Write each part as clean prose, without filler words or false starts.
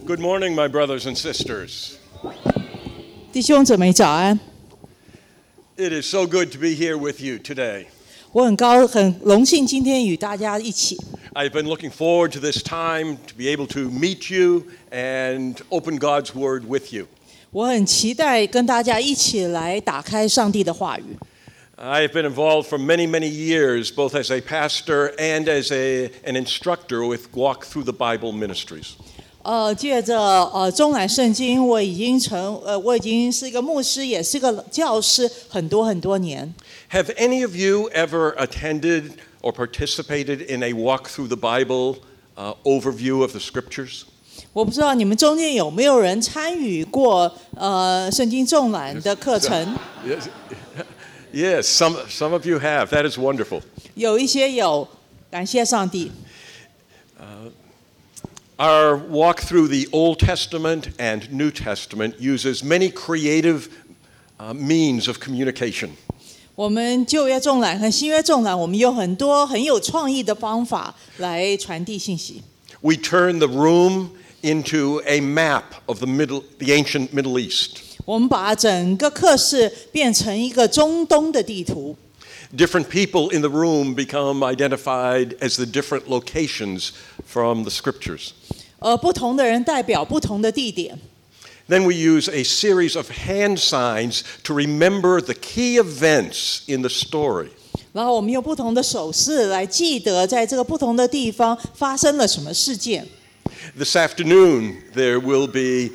Good morning, my brothers and sisters. 弟兄姊妹早安， It is so good to be here with you today. 我很荣幸今天与大家一起。 I've been looking forward to this time to be able to meet you and open God's Word with you. 我很期待跟大家一起来打开上帝的话语。 I've been involved for many, many years, both as a pastor and as an instructor with Walk Through the Bible Ministries. 借着中南圣经，我已经是一个牧师，也是个教师，很多年。 Have any of you ever attended or participated in a Walk Through the Bible overview of the Scriptures? 我不知道你们中间有没有人参与过圣经纵览的课程？ Yes, some of you have. That is wonderful. 有一些有，感谢上帝。 Our walk through the Old Testament and New Testament uses many creative means of communication. 我们旧约纵览和新约纵览，我们有很多很有创意的方法来传递信息。 We turn the room into a map of the ancient Middle East. 我们把整个课室变成一个中东的地图。 Different people in the room become identified as the different locations from the Scriptures. 不同的人代表不同的地点。 Then we use a series of hand signs to remember the key events in the story. 然後我們用不同的手勢來記得在這個不同的地方發生了什麼事件。 This afternoon, there will be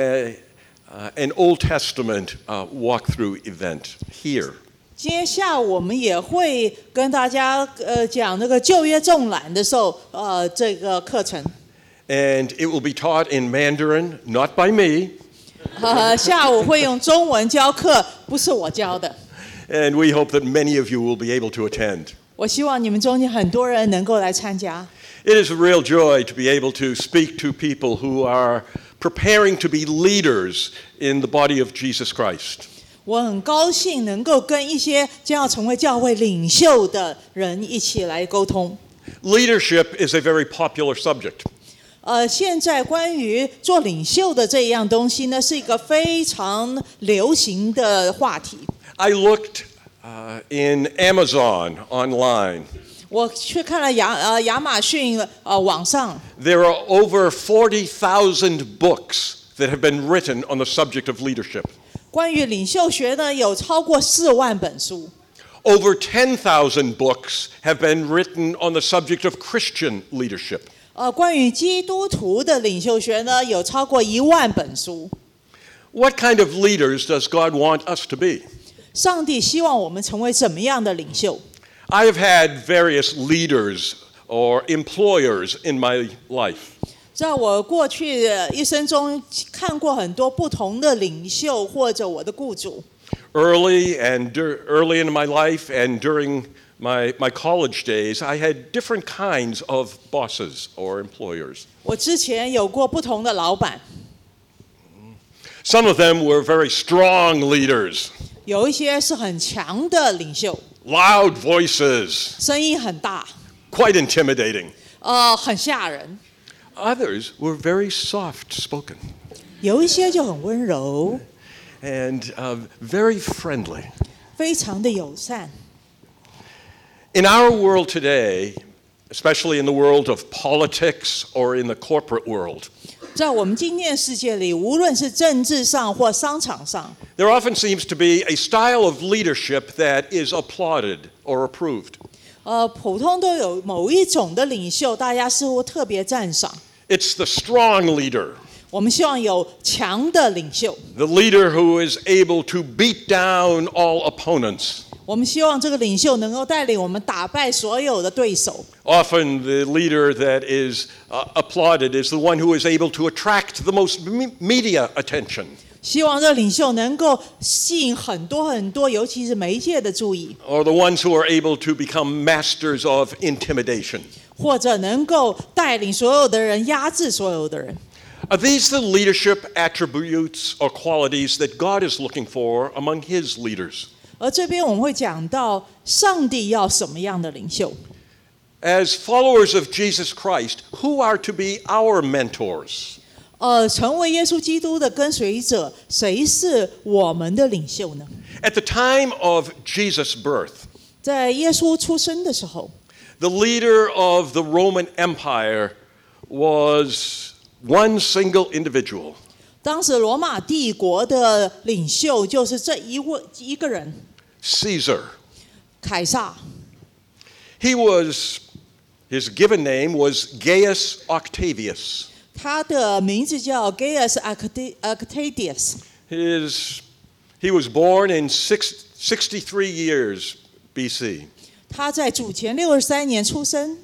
an Old Testament walkthrough event here. 今天下午我們也會跟大家講那個舊約縱覽的時候這個課程。 And it will be taught in Mandarin, not by me. 下午會用中文教課，不是我教的。 And we hope that many of you will be able to attend. 我希望你們中間很多人能夠來參加。 It is a real joy to be able to speak to people who are preparing to be leaders in the body of Jesus Christ. 我很高興能夠跟一些將要成為教會領袖的人一起來溝通。 Leadership is a very popular subject. 現在關於做領袖的這樣東西呢，是一個非常流行的話題。 I looked in Amazon online. 我去看了亞馬遜網上。 There are over 40,000 books that have been written on the subject of leadership. 關於領袖學呢，有超過4萬本書。 Over 10,000 books have been written on the subject of Christian leadership. 關於基督徒的領袖學呢，有超過1萬本書。 What kind of leaders does God want us to be? 上帝希望我們成為怎麼樣的領袖？ I have had various leaders or employers in my life. 在我過去的一生中，看過很多不同的領袖或者我的雇主。 Early in my life and during my college days, I had different kinds of bosses or employers. 我之前有過不同的老闆。 Some of them were very strong leaders. 有一些是很強的領袖， Loud voices, 聲音很大， quite intimidating. 很嚇人。 Others were very soft-spoken 有一些就很溫柔， and very friendly. 非常的友善。 In our world today, especially in the world of politics or in the corporate world, 在我們今天的世界裡，無論是政治上或商場上， there often seems to be a style of leadership that is applauded or approved. 普通都有某一種的領袖，大家似乎特別讚賞。 It's the strong leader, 我們希望有強的領袖， the leader who is able to beat down all opponents. 我們希望這個領袖能夠帶領我們打敗所有的對手。 Often the leader that is applauded is the one who is able to attract the most media attention. 希望這個領袖能夠吸引很多，尤其是媒介的注意， Or the ones who are able to become masters of intimidation. 或者能夠帶領所有的人，壓制所有的人。 Are these the leadership attributes or qualities that God is looking for among His leaders? 而這邊我們會講到上帝要什麼樣的領袖。 As followers of Jesus Christ, who are to be our mentors? 成为耶稣基督的跟随者，谁是我们的领袖呢？ At the time of Jesus' birth, 在耶稣出生的时候， the leader of the Roman Empire was one single individual, 当时罗马帝国的领袖就是这一个人， Caesar. 凯撒。 His given name was Gaius Octavius. 他的名字叫 Gaius Octavius。 He was born in 63 years BC. 他在主前63年出生。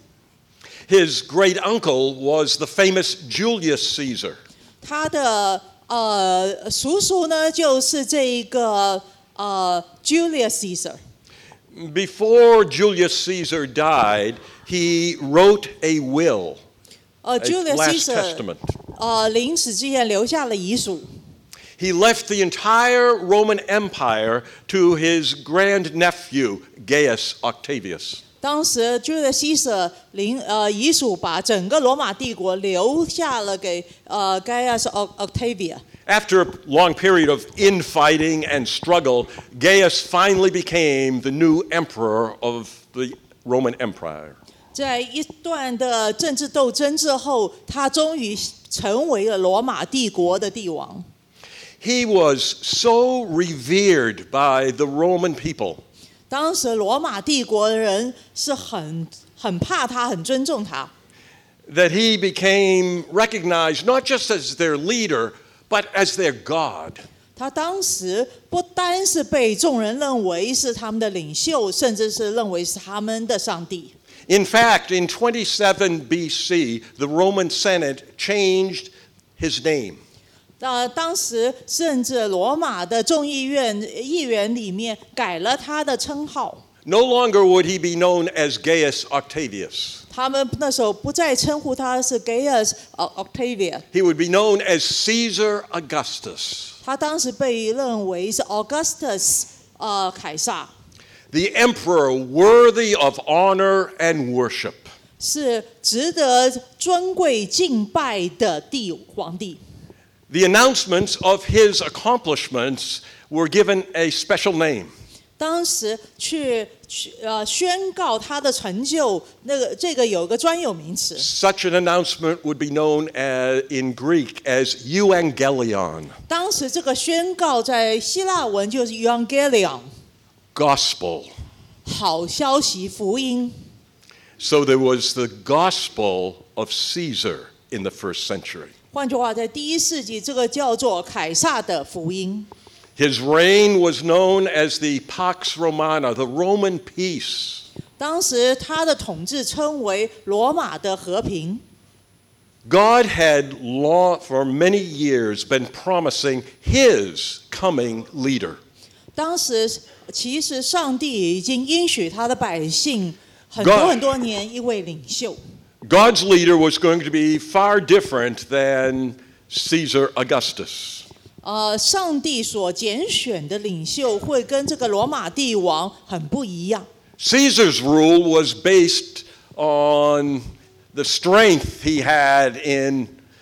His great uncle was the famous Julius Caesar. 他的叔叔呢，就是这一个Julius Caesar。 Before Julius Caesar died, he wrote a will, a Julius last Caesar testament. 临死之前留下了遗嘱。 He left the entire Roman Empire to his grandnephew, Gaius Octavius. 当时 Julius Caesar 遗嘱把整个罗马帝国留下了给Gaius Octavius。 After a long period of infighting and struggle, Gaius finally became the new emperor of the Roman Empire. 在一段的政治斗争之后，他终于成为了罗马帝国的帝王。 He was so revered by the Roman people 当时罗马帝国的人是很怕他，很尊重他。 that he became recognized not just as their leader, but as their God. 他当时不单是被众人认为是他们的领袖，甚至是认为是他们的上帝。 In fact, in 27 BC, the Roman Senate changed his name. 当时甚至罗马的众议院议员里面改了他的称号， No longer would he be known as Gaius Octavius. 他们那时候不再称呼他是 Gaius Octavius， He would be known as Caesar Augustus, 他当时被认为是 Augustus 凯撒， the emperor worthy of honor and worship. 是值得尊贵敬拜的皇帝。 The announcements of his accomplishments were given a special name. 当时宣告他的成就，这个有个专有名词。 Such an announcement would be known in Greek as euangelion, 当时这个宣告在希腊文就是 Evangelion， gospel. 好消息、福音。 So there was the gospel of Caesar in the first century. 换句话，在第1世纪，这个叫做凯撒的福音。 His reign was known as the Pax Romana, the Roman peace. 当时他的统治称为罗马的和平。 God had for many years been promising his coming leader. 当时其实上帝已经应许他的百姓很 God 多年一位领袖。 God's leader was going to be far different than Caesar Augustus. 上帝所拣选的领袖会跟这个罗马帝王很不一样。 Caesar's rule was based on the strength he had in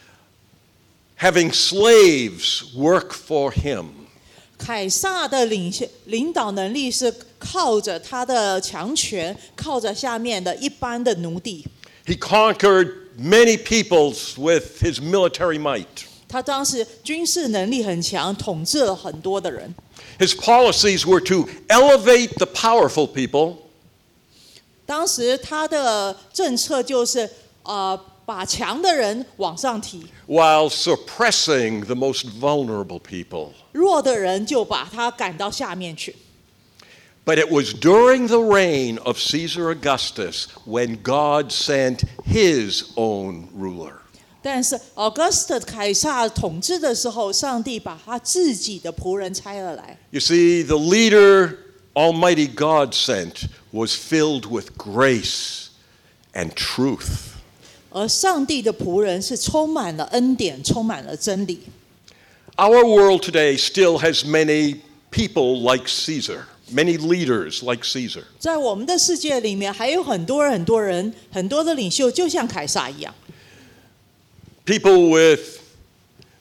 having slaves work for him. 凯撒的领导能力是靠着他的强权，靠着下面的一般的奴隶。 He conquered many peoples with his military might. 他当时军事能力很强，统治了很多的人。 His policies were to elevate the powerful people 当时他的政策就是把强的人往上提， while suppressing the most vulnerable people. 弱的人就把他赶到下面去。 But it was during the reign of Caesar Augustus when God sent his own ruler. 但是 Augustus 凯撒统治的时候，上帝把他自己的仆人差了来。 You see, the leader Almighty God sent was filled with grace and truth. 而上帝的仆人是充满了恩典，充满了真理。 Our world today still has many people like Caesar, many leaders like Caesar. 在我们的世界里面，还有很多人，很多的领袖，就像凯撒一样。 People with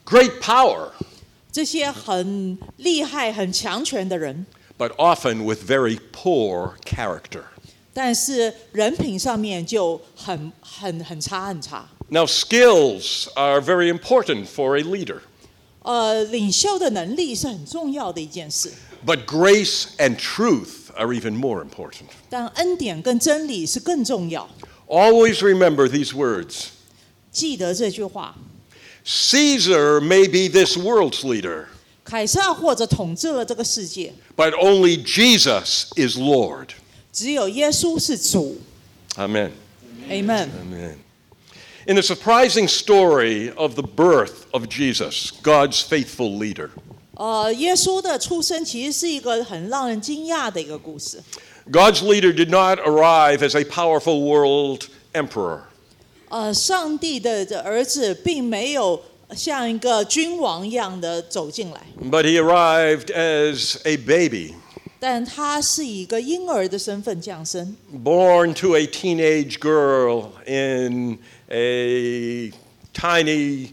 great power, 这些很厉害、很强权的人， but often with very poor character. 但是人品上面就很差很差。 Now, skills are very important for a leader, 领袖的能力是很重要的一件事， but grace and truth are even more important. 但恩典跟真理是更重要。 Always remember these words. 记得这句话： Caesar may be this world's leader, 凯撒或者统治了这个世界， but only Jesus is Lord. 只有耶稣是主。 Amen. Amen。 Amen. In the surprising story of the birth of Jesus, God's faithful leader, 耶稣的出生其实是一个很让人惊讶的一个故事。 God's leader did not arrive as a powerful world emperor. 上帝的儿子并没有像一个君王一样的走进来， But he arrived as a baby, 但他是以一个婴儿的身份降生， born to a teenage girl in a tiny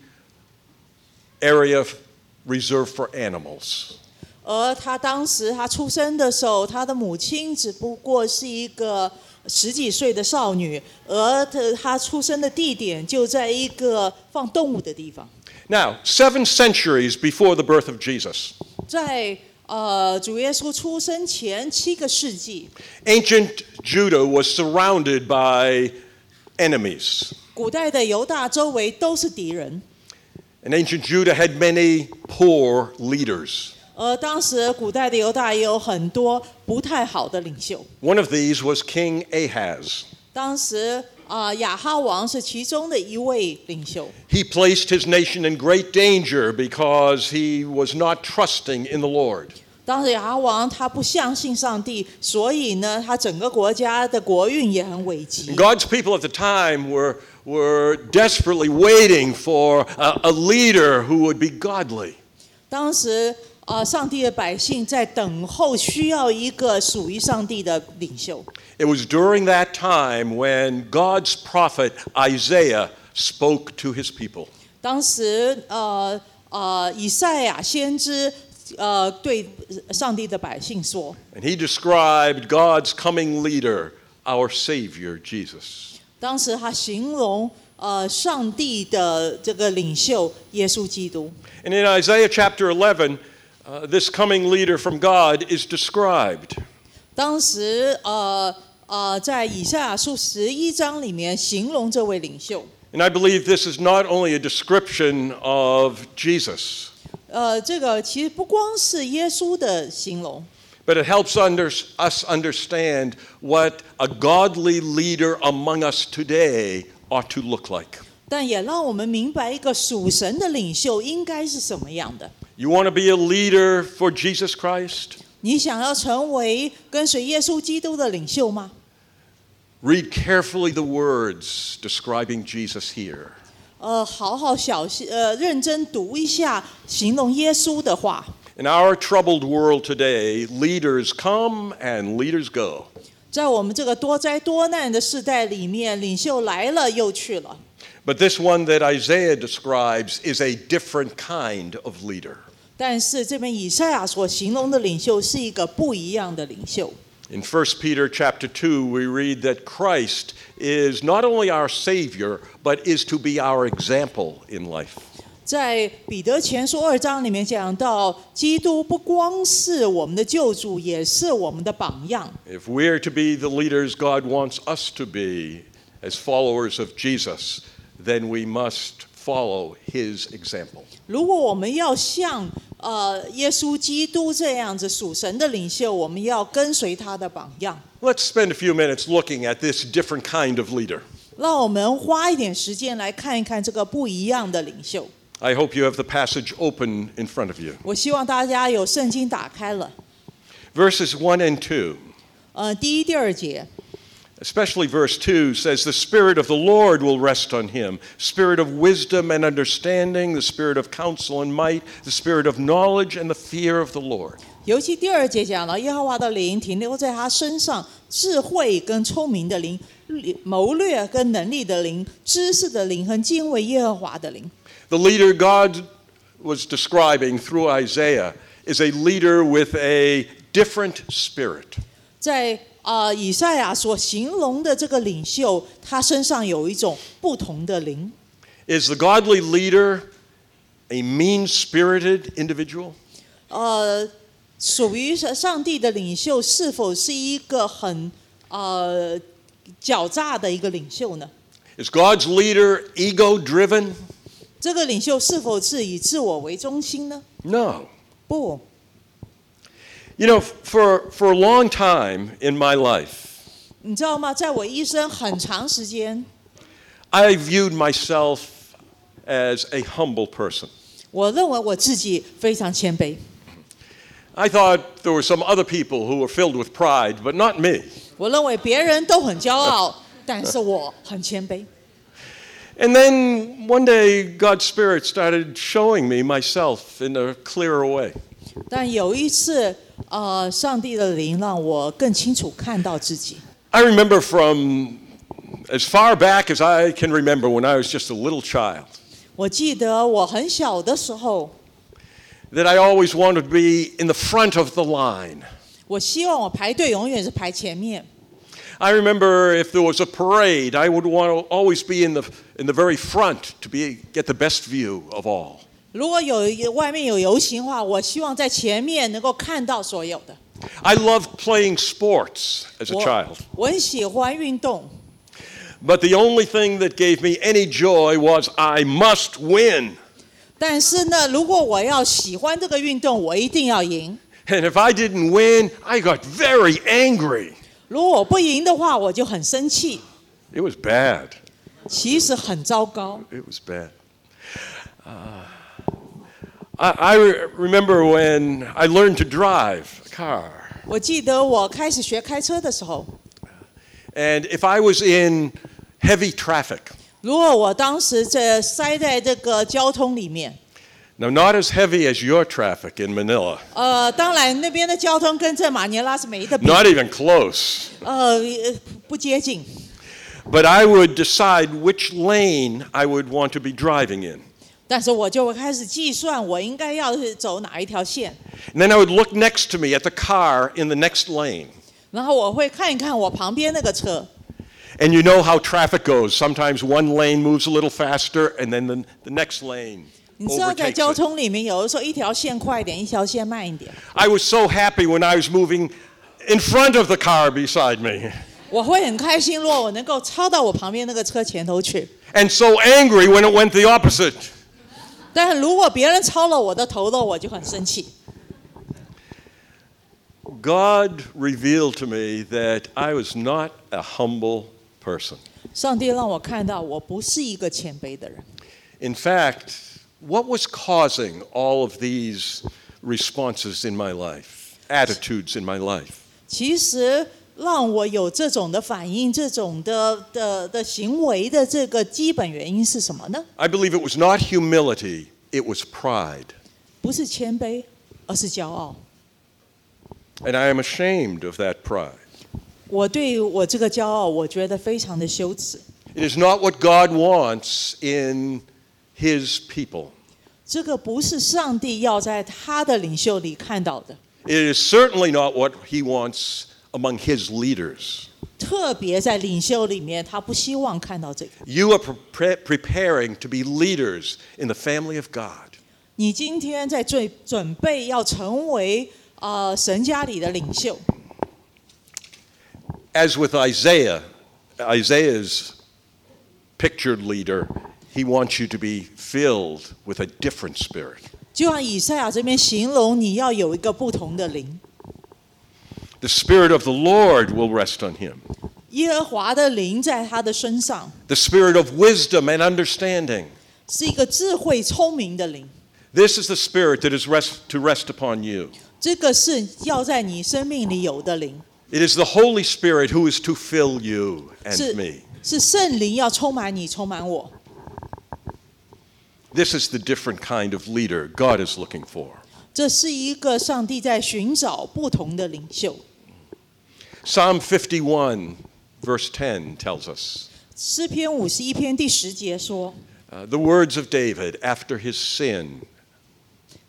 area reserved for animals. 而他当时他出生的时候，他的母亲只不过是一个10几岁的少女，而他出生的地点就在一个放动物的地方。 Now, 7 centuries before the birth of Jesus, 在主耶稣出生前7个世纪， ancient Judah was surrounded by enemies. 古代的犹大周围都是敌人， And ancient Judah had many poor leaders. 而当时古代的犹大也有很多不太好的领袖。 One of these was King Ahaz. 当时亚哈王是其中的一位领袖， He placed his nation in great danger because he was not trusting in the Lord. 当时亚哈王他不相信上帝，所以呢，他整个国家的国运也很危急。 God's people at the time were desperately waiting for a leader who would be godly. 当时上帝的百姓在等候需要一个属于上帝的领袖。 It was during that time when God's prophet Isaiah spoke to his people. 当时以赛亚先知对上帝的百姓说， And he described God's coming leader, our Savior, Jesus. 当时他形容上帝的这个领袖耶稣基督。 And in Isaiah chapter 11, this coming leader from God is described. 当时在以赛亚书11章里面形容这位领袖。 And I believe this is not only a description of Jesus, 这个其实不光是耶稣的形容， but it helps us understand what a godly leader among us today ought to look like. 但也让我们明白一个属神的领袖应该是什么样的。 You want to be a leader for Jesus Christ? 你想要成为跟随耶稣基督的领袖吗？ Read carefully the words describing Jesus here. 好好认真读一下形容耶稣的话。 In our troubled world today, leaders come and leaders go. 在我们这个多灾多难的世代里面，领袖来了又去了。 But this one that Isaiah describes is a different kind of leader. 但是这边以赛亚所形容的领袖是一个不一样的领袖。 In 1 Peter chapter 2, we read that Christ is not only our Savior, but is to be our example in life. 在彼得前书2章里面讲到，基督不光是我们的救主，也是我们的榜样。 If we're to be the leaders God wants us to be as followers of Jesus, then we must follow his example. 如果我们要像耶稣基督这样子属神的领袖，我们要跟随他的榜样。 Let's spend a few minutes looking at this different kind of leader. 让我们花一点时间来看一看这个不一样的领袖。 I hope you have the passage open in front of you. 我希望大家有圣经打开了。 Verses 1 and 2. 第1、第2节。 Especially verse 2 says, The Spirit of the Lord will rest on him, Spirit of wisdom and understanding, the Spirit of counsel and might, the Spirit of knowledge and the fear of the Lord. 尤其第2节讲了，耶和华的灵停留在他身上，智慧跟聪明的灵，谋略跟能力的灵，知识的灵和敬畏耶和华的灵。 The leader God was describing through Isaiah is a leader with a different spirit. 在以赛亚所形容的这个领袖，他身上有一种不同的灵。 Is the godly leader a mean-spirited individual? 属于上帝的领袖是否是一个很狡诈的一个领袖呢？ Is God's leader ego-driven? 这个领袖是否是以自我为中心呢？ No. 不。 You know, for a long time in my life, 你知道吗？在我一生很长时间， I viewed myself as a humble person. 我认为我自己非常谦卑。 I thought there were some other people who were filled with pride, but not me. 我认为别人都很骄傲，但是我很谦卑。 And then one day, God's Spirit started showing me myself in a clearer way. 但有一次，上帝的灵让我更清楚看到自己。 I remember from as far back as I can remember when I was just a little child 我记得我很小的时候， that I always wanted to be in the front of the line. 我希望我排队永远是排前面。 I remember if there was a parade, I would want to always be in the very front to get the best view of all. 如果外面有游行的话，我希望在前面能够看到所有的。 I loved playing sports as a child. 我很喜欢运动， But the only thing that gave me any joy was I must win. 但是呢，如果我要喜欢这个运动，我一定要赢。 And if I didn't win, I got very angry. 如果我不赢的话，我就很生气。 It was bad. 其实很糟糕。 It was bad. I remember when I learned to drive a car. 我记得我开始学开车的时候， And if I was in heavy traffic, 如果我当时塞在这个交通里面， now not as heavy as your traffic in Manila, 当然那边的交通跟这马尼拉是没得比， not even close, 不接近。 but I would decide which lane I would want to be driving in. 但是我就会开始计算我应该要走哪一条线， And then I would look next to me at the car in the next lane. 然后我会看一看我旁边那个车。 And you know how traffic goes. Sometimes one lane moves a little faster, and then the next lane 你知道在 overtakes 交 it. 通里面，有的时候一条线快一点，一条线慢一点。 I was so happy when I was moving in front of the car beside me, 我会很开心，如果我能够超到我旁边那个车前头去。 and so angry when it went the opposite. 但是如果别人超了我的头了，我就很生气。 God revealed to me that I was not a humble person. 上帝让我看到，我不是一个谦卑的人。 In fact, what was causing all of these responses in my life, attitudes in my life? 其实让我有这种的反应、这种的行为的这个基本原因是什么呢？ I believe it was not humility, it was pride. 不是谦卑，而是骄傲。 And I am ashamed of that pride. 我对我这个骄傲，我觉得非常的羞耻。 It is not what God wants in His people. 这个不是上帝要在他的领袖里看到的， It is certainly not what He wants among His leaders. 特别在领袖里面，他不希望看到这个。 You are preparing to be leaders in the family of God. 你今天在准备要成为神家里的领袖。 As with Isaiah's pictured leader, he wants you to be filled with a different spirit. 就像以赛亚这边形容，你要有一个不同的灵， The Spirit of the Lord will rest on him. 耶和华的灵在他的身上， The Spirit of wisdom and understanding. 是一个智慧聪明的灵。 This is the Spirit that is to rest upon you. 这个是要在你生命里有的灵， It is the Holy Spirit who is to fill you and me. 是圣灵要充满你，充满我。 This is the different kind of leader God is looking for. 这是一个上帝在寻找不同的领袖。 Psalm 51, verse 10 tells us 诗篇51篇第10节说， the words of David after his sin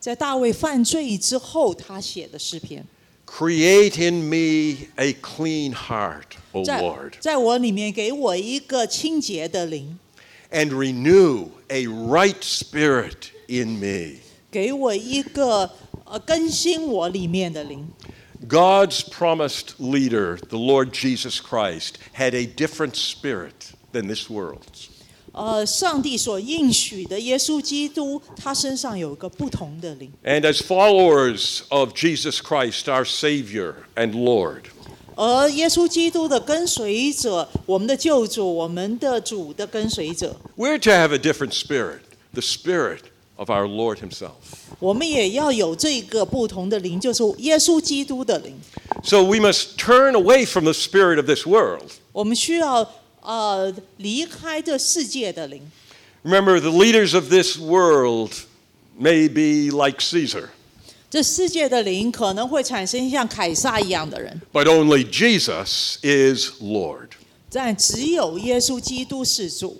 在大卫犯罪之后他写的诗篇。 Create in me a clean heart, O 在 Lord, 在我里面给我一个清洁的灵， and renew a right spirit in me. 给我一个更新我里面的灵。 God's promised leader, the Lord Jesus Christ, had a different spirit than this world's. 上帝所应许的耶稣基督，他身上有一个不同的灵。 And as followers of Jesus Christ, our Savior and Lord, 而耶稣基督的跟随者，我们的救主，我们的主的跟随者， we're to have a different spirit, the spirit of our Lord Himself. 我们也要有这个不同的灵，就是耶稣基督的灵。 So we must turn away from the spirit of this world. 我们需要离开这世界的灵。 Remember, the leaders of this world may be like Caesar, 这世界的灵可能会产生像凯撒一样的人， but only Jesus is Lord. 但只有耶稣基督是主。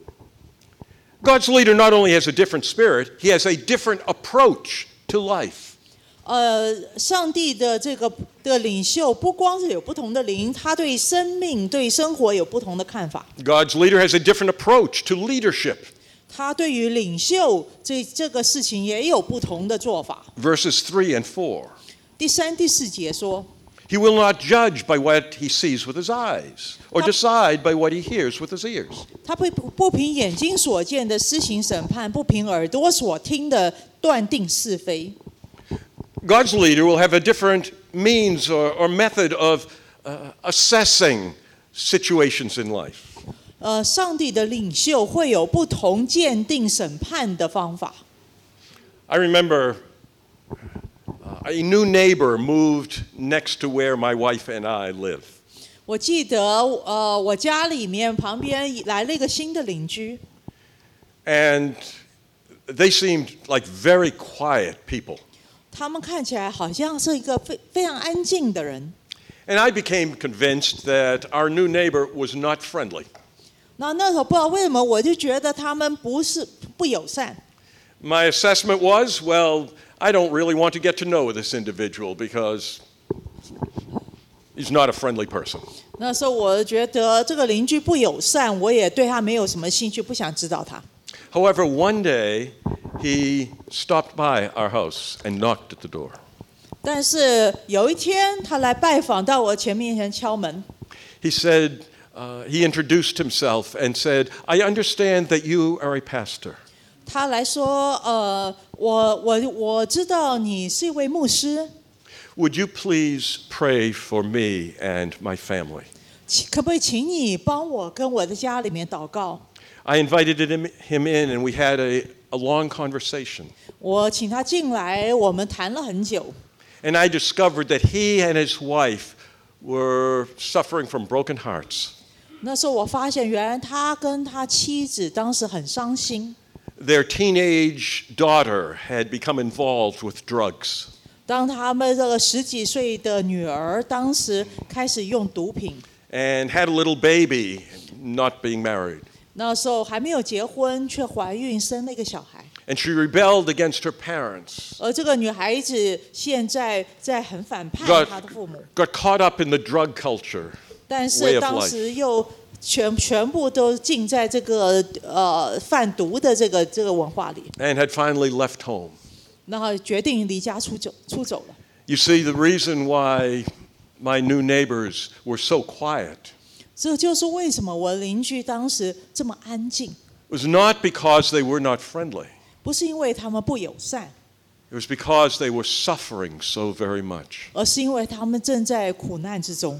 God's leader not only has a different spirit, he has a different approach to life. 上帝的这个的领袖不光是有不同的灵，他对生命、对生活有不同的看法。 God's leader has a different approach to leadership. 他对于领袖这个事情也有不同的做法。 Verses 3 and 4. 第3、第4节说， He will not judge by what he sees with his eyes, or decide by what he hears with his ears. 他不凭眼睛所见的施行审判，不凭耳朵所听的断定是非。 God's leader will have a different means or method of assessing situations in life. 上帝的领袖会有不同鉴定审判的方法。 I remember a new neighbor moved next to where my wife and I live. 我记得我家里面旁边来了一个新的邻居， And they seemed like very quiet people. 他们看起来好像是一个非常安静的人。 And I became convinced that our new neighbor was not friendly. 那时候不知道为什么，我就觉得他们不友善。 My assessment was, well, I don't really want to get to know this individual because he's not a friendly person. 那时候我觉得这个邻居不友善，我也对他没有什么兴趣，不想知道他。 However, one day he stopped by our house and knocked at the door. 但是有一天，他来拜访，到我面前敲门。 He said, he introduced himself and said, I understand that you are a pastor. 他来说，我知道你是一位牧师， Would you please pray for me and my family? 可不可以请你帮我跟我的家里面祷告？ I invited him in and we had a long conversation. 我请他进来，我们谈了很久。 And I discovered that he and his wife were suffering from broken hearts. 那时候我发现，原来他跟他妻子当时很伤心。 Their teenage daughter had become involved with drugs. 当他们这个10几岁的女儿当时开始用毒品， And had a little baby, not being married. 那时候还没有结婚，却怀孕生了一个小孩。 And she rebelled against her parents. 而这个女孩子现在很反叛 Got 她的父母， caught up in the drug culture. 但 way 是 of 当 life. 时又全部都浸在这个贩毒的这个文化里， And had finally left home. 然后决定离家出走了。 You see, the reason why my new neighbors were so quiet 这就是为什么我邻居当时这么安静， was not because they were not friendly. 不是因为他们不友善， It was because they were suffering so very much. 而是因为他们正在苦难之中。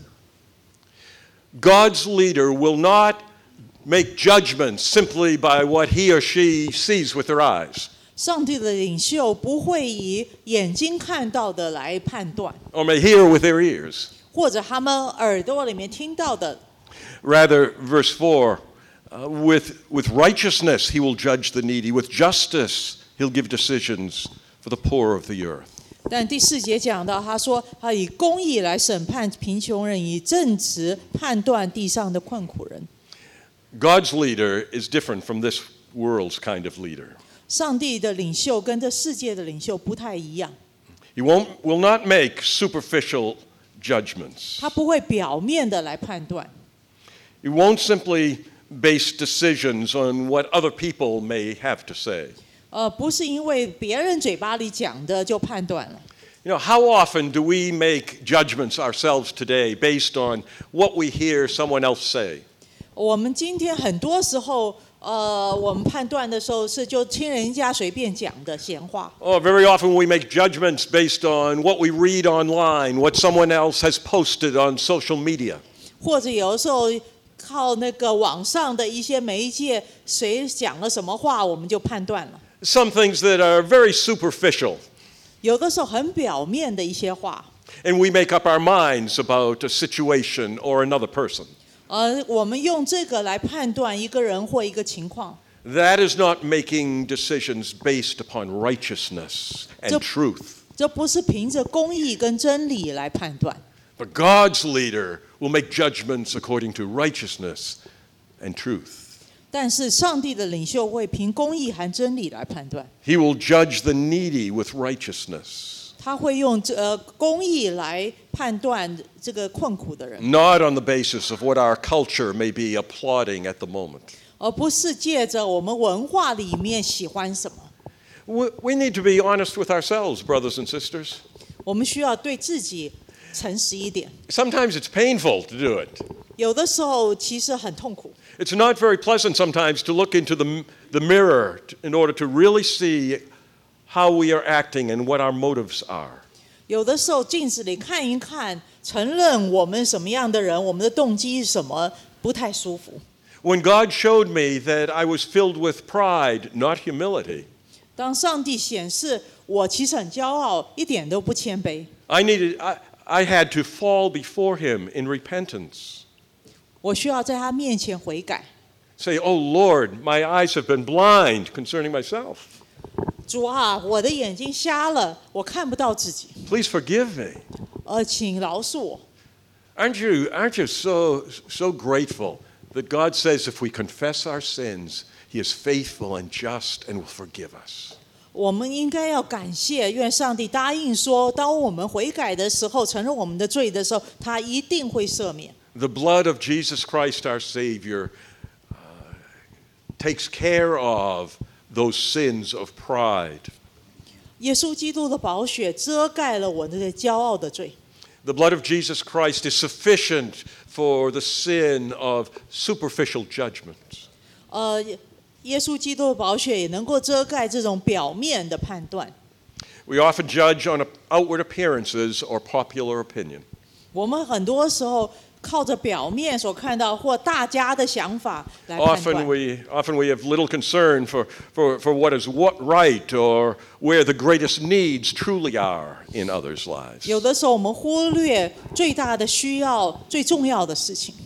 God's leader will not make judgments simply by what he or she sees with their eyes, 上帝的领袖不会以眼睛看到的来判断， or may hear with their ears. 或者他们耳朵里面听到的。 Rather, verse 4, with righteousness he will judge the needy. With justice he'll give decisions for the poor of the earth. 但第4节讲到，他说他以公义来审判贫穷人，以正直判断地上的困苦人。 God's leader is different from this world's kind of leader. 上帝的领袖跟这世界的领袖不太一样， He will not make superficial judgments. 他不会表面的来判断， He won't simply base decisions on what other people may have to say. 不是因为别人嘴巴里讲的就判断了。 You know, how often do we make judgments ourselves today based on what we hear someone else say? 我们今天很多时候，我们判断的时候是就听人家随便讲的闲话。 Oh, very often we make judgments based on what we read online, what someone else has posted on social media. 或者有的时候靠那个网上的一些媒介，谁讲了什么话，我们就判断了。 Some things that are very superficial, 有的时候很表面的一些话， and we make up our minds about a situation or another person. 我们用这个来判断一个人或一个情况， That is not making decisions based upon righteousness and truth. 这不是凭着公义跟真理来判断。 But God's leader will make judgments according to righteousness and truth. 但是上帝的领袖会凭公义和真理来判断， He will judge the needy with righteousness, 他会用公义来判断这个困苦的人， not on the basis of what our culture may be applauding at the moment. 而不是借着我们文化里面喜欢什么。 We need to be honest with ourselves, brothers and sisters. 我们需要对自己诚实一点。 Sometimes it's painful to do it. 有的时候其实很痛苦， It's not very pleasant sometimes to look into the mirror in order to really see how we are acting and what our motives are. 有的时候镜子里看一看，承认我们什么样的人，我们的动机是什么，不太舒服。 When God showed me that I was filled with pride, not humility, 当上帝显示我其实很骄傲，一点都不谦卑， I had to fall before Him in repentance. 我需要在他面前悔改。 Say, oh Lord, my eyes have been blind concerning myself. 主啊，我的眼睛瞎了，我看不到自己， Please forgive me. 请饶恕我。 Aren't you so grateful that God says if we confess our sins, He is faithful and just and will forgive us? 我们应该要感谢，愿上帝答应说，当我们悔改的时候，承认我们的罪的时候，他一定会赦免。 The blood of Jesus Christ, our Savior, takes care of those sins of pride. 耶稣基督的宝血遮盖了我的骄傲的罪。 The blood of Jesus Christ is sufficient for the sin of superficial judgment. 耶稣基督的宝血也能够遮盖这种表面的判断。 We often judge on outward appearances or popular opinion. 我们很多时候靠着表面所看到或大家的想法来判 Often 断。 we have little concern for what is right or where the greatest needs truly are in others' lives. 有的时候我们忽略最大的需要、最重要的事情。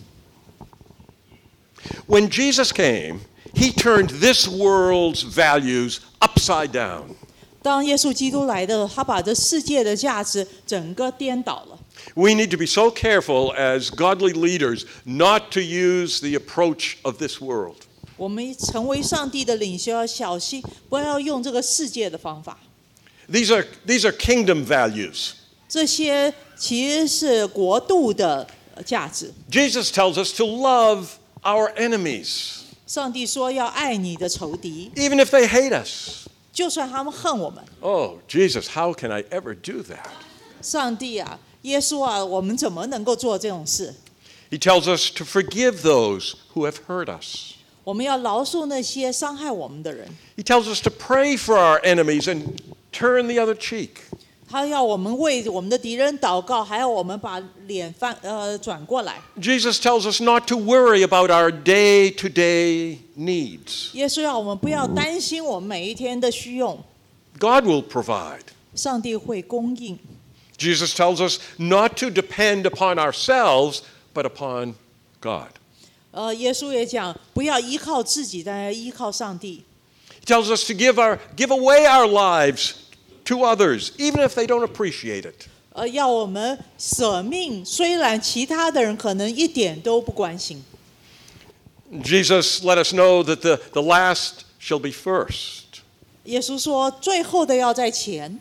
When Jesus came, He turned this world's values upside down. 当耶稣基督来的，他把这世界的价值整个颠倒了。 We need to be so careful as godly leaders not to use the approach of this world. 我们成为上帝的领袖，要小心，不要用这个世界的方法。 These are kingdom values. 这些其实是国度的价值。 Jesus tells us to love our enemies, 上帝说要爱你的仇敌， even if they hate us. 就算他们恨我们。 Oh, Jesus, how can I ever do that? 上帝啊，耶稣啊，我们怎么能够做这种事？ He tells us to forgive those who have hurt us. 我们要饶恕那些伤害我们的人。 He tells us to pray for our enemies and turn the other cheek. 他要我们为我们的敌人祷告，还要我们把脸转过来。 Jesus tells us not to worry about our day-to-day needs. 耶稣要我们不要担心我们每一天的需用， God will provide. 上帝会供应。 Jesus tells us not to depend upon ourselves, but upon God. 耶稣也讲，不要依靠自己，但要依靠上帝。 He tells us to give away our lives to others, even if they don't appreciate it. 要我们舍命，虽然其他的人可能一点都不关心。 Jesus let us know that the last shall be first. 耶稣说，最后的要在前。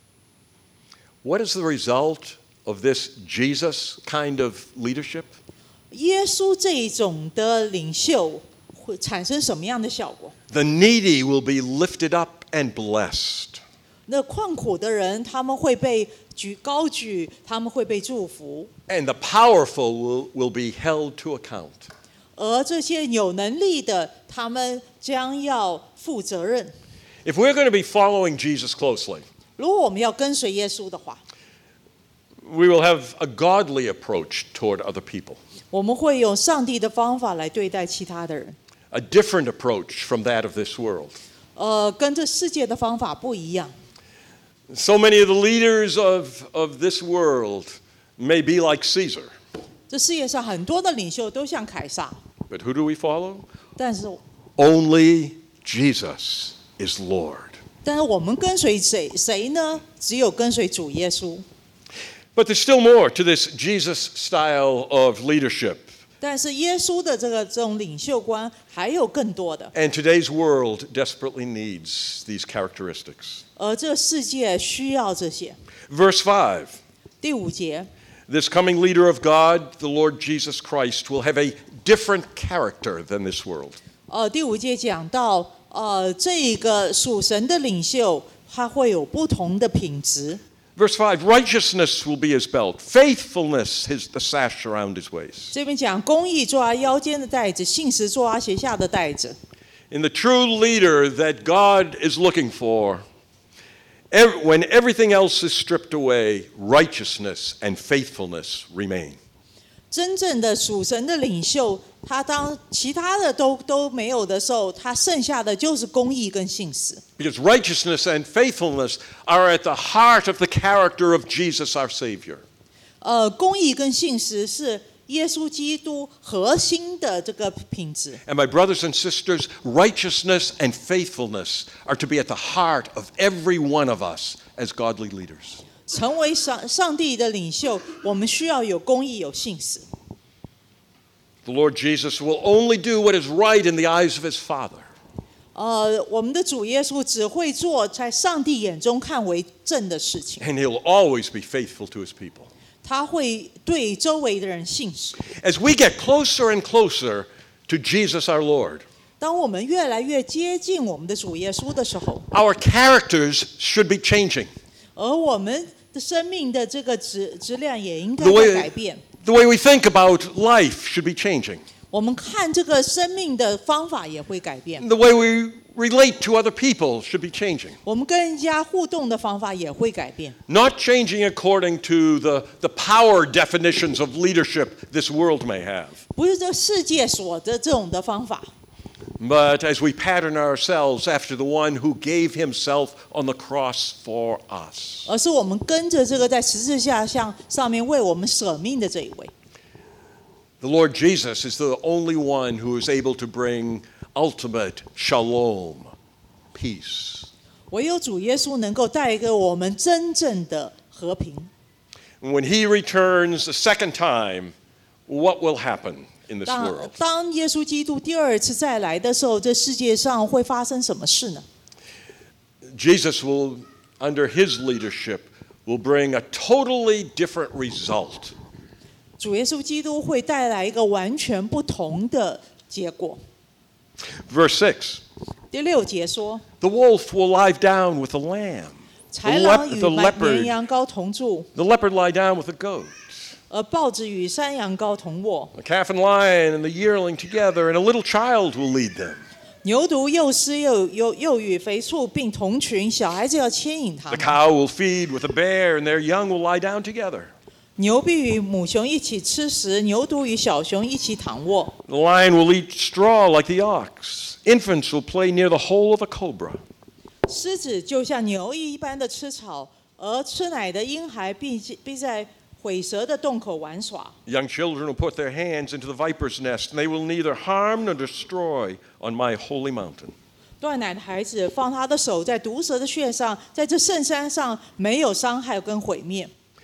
What is the result of this Jesus kind of leadership? 耶稣这一种的领袖会产生什么样的效果？ The needy will be lifted up and blessed. 那困苦的人，他们会被高举，他们会被祝福， And the powerful will be held to account. 而这些有能力的，他们将要负责任。 If we're going to be following Jesus closely, 如果我们要跟随耶稣的话， we will have a godly approach toward other people, 我们会用上帝的方法来对待其他的人， a different approach from that of this world. 跟这世界的方法不一样。 So many of the leaders of this world may be like Caesar, 这世界上很多的领袖都像凯撒， but who do we follow? 但是 Only Jesus is Lord. 我们跟随谁呢？只有跟随主耶稣。 But there's still more to this Jesus style of leadership. 但是耶稣的这种领袖观还有更多的， And today's world desperately needs these characteristics. 而这个世界需要这些。 Verse 5. 第5节， This coming leader of God, the Lord Jesus Christ, will have a different character than this world. 第5节讲到，这一个属神的领袖，他会有不同的品质。 Verse 5, righteousness will be his belt, faithfulness the sash around his waist. 这边讲公义做他腰间的带子，信实做他鞋下的带子。 In the true leader that God is looking for, when everything else is stripped away, righteousness and faithfulness remain. 真正的属神的领袖，他当其他的都没有的时候，他剩下的就是公义跟信实。 Because righteousness and faithfulness are at the heart of the character of Jesus our Savior. 公义跟信实是耶稣基督核心的这个品质。 And my brothers and sisters, righteousness and faithfulness are to be at the heart of every one of us as godly leaders. 成为上帝的领袖，我们需要有公义、有信实。 The Lord Jesus will only do what is right in the eyes of his Father. 我们的主耶稣只会做在上帝眼中看为正的事情， And he'll always be faithful to his people. 他会对周围的人信实。 As we get closer and closer to Jesus our Lord, 当我们越来越接近我们的主耶稣的时候， our characters should be changing. 而我们的生命的这个质量也应该 The 在改 way, 变。 the way we think about life should be changing. 我们看这个生命的方法也会改变， The way we relate to other people should be changing. 我们跟人家互动的方法也会改变。 Not changing according to the power definitions of leadership this world may have, 不是这世界所的这种的方法， but as we pattern ourselves after the one who gave himself on the cross for us. 而是我们跟着这个在十字架上面为我们舍命的这一位。 The Lord Jesus is the only one who is able to bring ultimate shalom, peace. 唯有主耶稣能够带给我们真正的和平。 When he returns the second time, what will happen in this world? 当耶稣基督第二次再来的时候，这世界上会发生什么事呢？ Jesus will, under his leadership, will bring a totally different result. 主耶稣基督会带来一个完全不同的结果。 Verse 6, 第6节说， the wolf will lie down with the lamb. 豺狼与 The 绵 leopard, 羊羔同住， the leopard lie down with the goat. 豹子与山羊羔同卧， The calf and lion and the yearling together, and a little child will lead them. 牛犊、幼狮又与肥畜并同群，小孩子要牵引他 The 们。 cow will feed with the bear, and their young will lie down together. 牛必与母熊一起吃食，牛犊与小熊一起躺卧。 The lion will eat straw like the ox. Infants will play near the hole of a cobra. 狮子就像牛一般的吃草，而吃奶的婴孩必在毁蛇的洞口玩耍。 Young children will put their hands into the viper's nest, and they will neither harm nor destroy on my holy mountain. 断奶的孩子放他的手在毒蛇的穴上，在这圣山上没有伤害跟毁灭。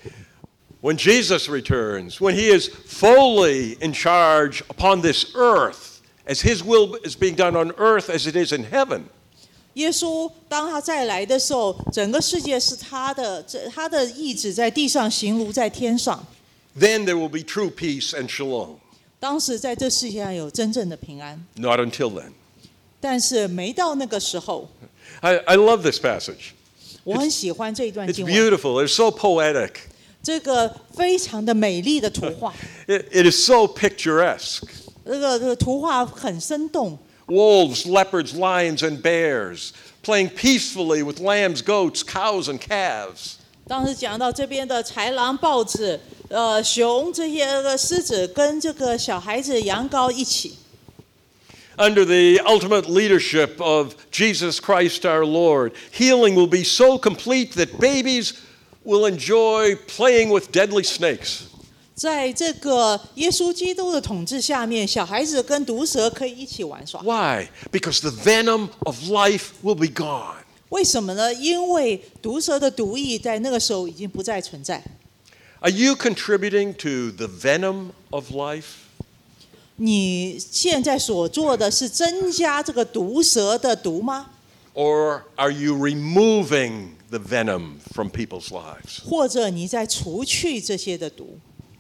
When Jesus returns, when he is fully in charge upon this earth, as his will is being done on earth as it is in heaven, 耶稣当他再来的时候，整个世界是他的，他的意志在地上行如在天上。 then there will be true peace and shalom. 当时在这世界上有真正的平安， Not until then. 但是没到那个时候。 I love this passage. 我很喜欢这一段 It's 经文， beautiful. It's so poetic. 这个非常的美丽的图画， It is so picturesque. 这个图画很生动。 Wolves, leopards, lions, and bears playing peacefully with lambs, goats, cows, and calves. 当时讲到这边的豺狼、豹子、熊这些狮子跟这个小孩子、羊羔一起。 Under the ultimate leadership of Jesus Christ our Lord, healing will be so complete that babies will enjoy playing with deadly snakes. 在这个耶稣基督的统治下面，小孩子跟毒蛇可以一起玩耍。 Why? Because the venom of life will be gone. 为什么呢？因为毒蛇的毒液在那个时候已经不再存在。 Are you contributing to the venom of life? 你现在所做的是增加这个毒蛇的毒吗？ Or are you removing the venom from people's lives? 或者你在除去这些的毒？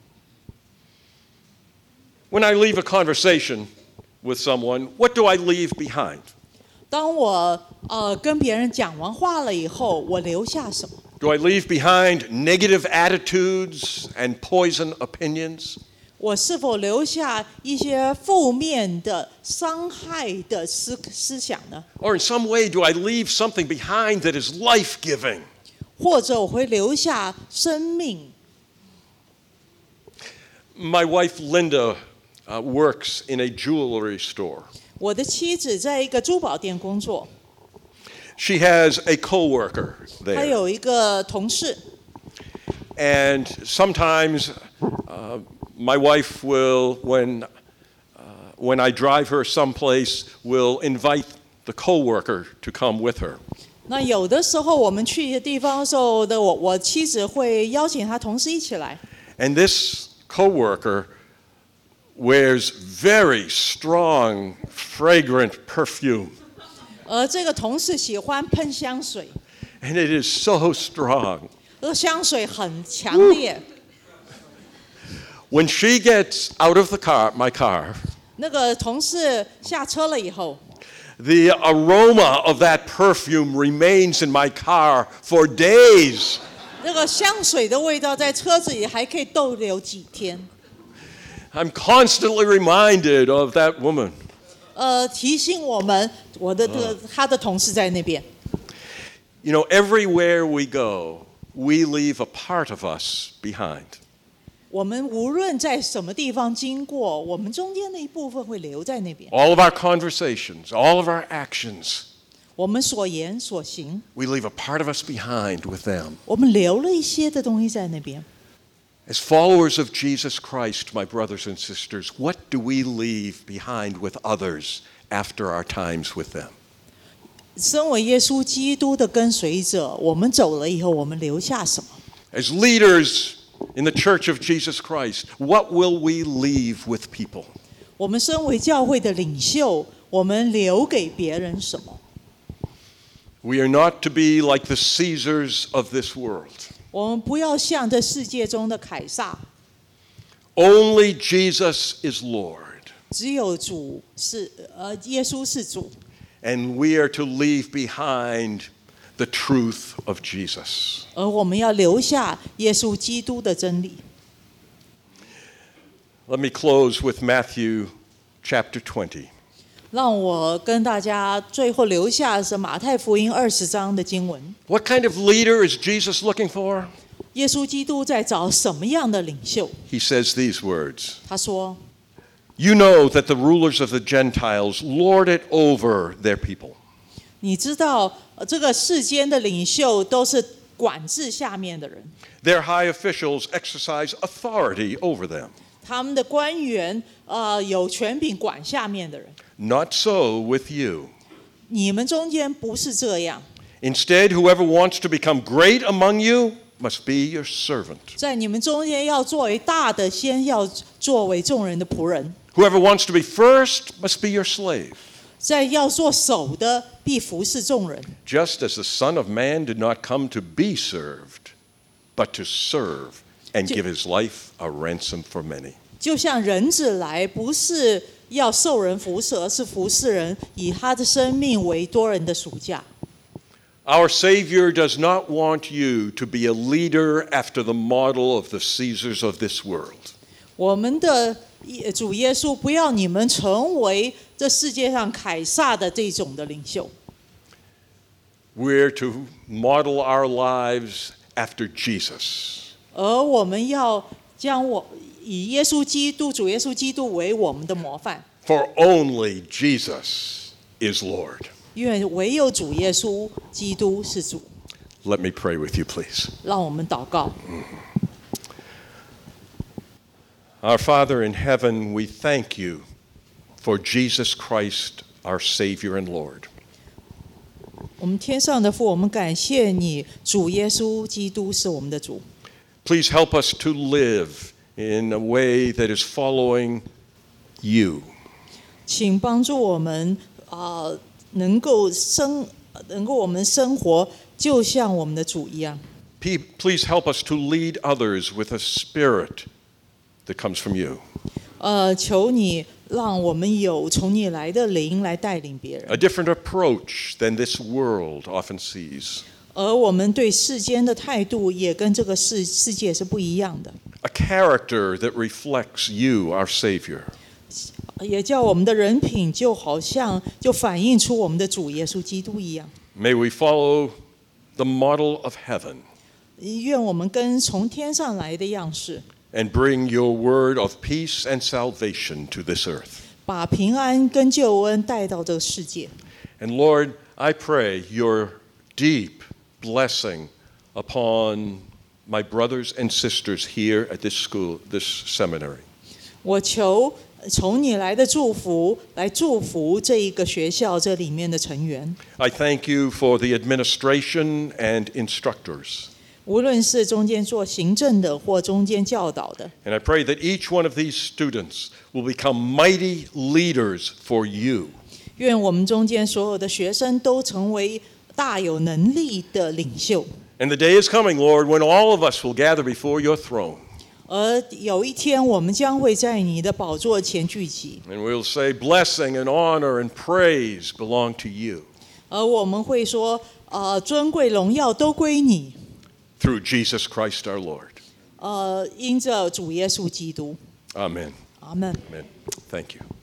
When I leave a conversation with someone, what do I leave behind? 当我跟别人讲完话了以后，我留下什么？ Do I leave behind negative attitudes and poison opinions? 我是否留下一些负面的、伤害的思想呢？ Or in some way, do I leave something behind that is life-giving? 或者我会留下生命？ My wife Linda works in a jewelry store. 我的妻子在一个珠宝店工作， She has a coworker 她 there. 有一个同事。 And sometimes my wife will, when I drive her someplace, will invite the coworker to come with her. 那有的时候我们去一些地方的时候的，我妻子会邀请她同事一起来。 And this coworker wears very strong, fragrant perfume. 而这个同事喜欢喷香水， And it is so strong. 这个香水很强烈。 When she gets out of my car, 那个同事下车了以后， the aroma of that perfume remains in my car for days. 那个香水的味道在车子里还可以逗留几天。 I'm constantly reminded of that woman. 提醒我们，他的同事在那边。 You know, everywhere we go, we leave a part of us behind. 我们无论在什么地方经过，我们中间的一部分会留在那边。 All of our conversations, all of our actions, 我们所言所行， we leave a part of us behind with them. 我们留了一些的东西在那边。 As followers of Jesus Christ, my brothers and sisters, what do we leave behind with others after our times with them? 身为耶稣基督的跟随者，我们走了以后，我们留下什么？ As leaders in the church of Jesus Christ, what will we leave with people? 我们身为教会的领袖，我们留给别人什么？ We are not to be like the Caesars of this world. 我们不要像这世界中的凯撒， Only Jesus is Lord. 只有主是耶稣是主， And we are to leave behind the truth of Jesus. 而我们要留下耶稣基督的真理。 Let me close with Matthew chapter 20. 让我跟大家最后留下的是马太福音20章的经文。 What kind of leader is Jesus looking for? 耶稣基督在找什么样的领袖？ He says these words. 他说 You know that the rulers of the Gentiles lord it over their people. 你知道这个世间的领袖都是管制下面的人， Their high officials exercise authority over them. 他们的官员有权柄管下面的人。 Not so with you. 你们中间不是这样， Instead, whoever wants to become great among you must be your servant. 在你们中间要作为大的，先要作为众人的仆人； Whoever wants to be first must be your slave. 在要做手的，必服侍众人。 Just as the Son of Man did not come to be served, but to serve and give his life a ransom for many. 就像人子来，不是要受人服侍，而是服侍人，以他的生命为多人的赎价。 Our Savior does not want you to be a leader after the model of the Caesars of this world. 我们的主耶稣不要你们成为这世界上凯撒的这种的领袖。 We're to model our lives after Jesus. 而我们要将以耶稣基督、主耶稣基督为我们的模范。 For only Jesus is Lord. 因为唯有主耶稣基督是主。 Let me pray with you, please. 让我们祷告。 Our Father in heaven, we thank you for Jesus Christ, our Savior and Lord. 我们天上的父，我们感谢你，主耶稣基督是我们的主。 Please help us to live in a way that is following you. 请帮助我们能够我们生活就像我们的主一样。 Please help us to lead others with a spirit that comes from you. 求你让我们有从你来的灵来带领别人。 A different approach than this world often sees. 而我们对世间的态度也跟这个世界是不一样的。 A character that reflects you, our Savior. 也叫我们的人品就好像就反映出我们的主耶稣基督一样。 May we follow the model of heaven. 愿我们跟从天上来的样式。 And bring your word of peace and salvation to this earth. 把平安跟救恩带到这个世界。 And Lord, I pray your deep blessing upon my brothers and sisters here at this school, this seminary. 我求从你来的祝福来祝福这一个学校这里面的成员。 I thank you for the administration and instructors. 无论是中间做行政的或中间教导的。 And I pray that each one of these students will become mighty leaders for you. 愿我们中间所有的学生都成为大有能力的领袖。 And the day is coming, Lord, when all of us will gather before your throne. 而有一天，我们将会在你的宝座前聚集。 And we'll say, blessing and honor and praise belong to you. 而我们会说，尊贵荣耀都归你。 Through Jesus Christ our Lord. 因着主耶稣基督。 Amen. 阿门。 Amen. Thank you.